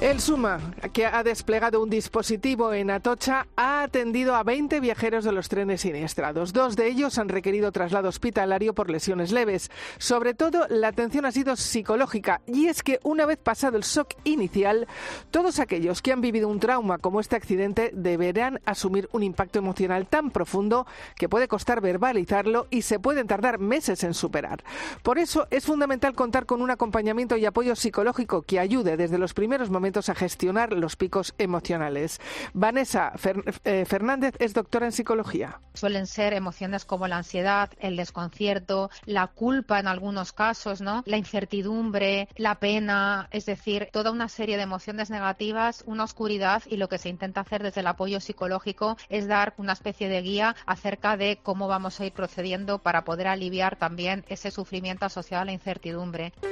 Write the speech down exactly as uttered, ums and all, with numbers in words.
El SUMA, que ha desplegado un dispositivo en Atocha, ha atendido a veinte viajeros de los trenes siniestrados. Dos de ellos han requerido traslado hospitalario por lesiones leves. Sobre todo, la atención ha sido psicológica. Y es que una vez pasado el shock inicial, todos aquellos que han vivido un trauma como este accidente deberán asumir un impacto emocional tan profundo que puede costar verbalizarlo y se pueden tardar meses en superar. Por eso es fundamental contar con un acompañamiento y apoyo psicológico que ayude desde los primeros momentos a gestionar los picos emocionales. Vanessa Fer- eh, Fernández es doctora en psicología. Suelen ser emociones como la ansiedad, el desconcierto, la culpa en algunos casos, ¿no? La incertidumbre, la pena, es decir, toda una serie de emociones negativas, una oscuridad, y lo que se intenta hacer desde el apoyo psicológico es dar una especie de guía acerca de cómo vamos a ir procediendo para poder aliviar también ese sufrimiento asociado a la incertidumbre.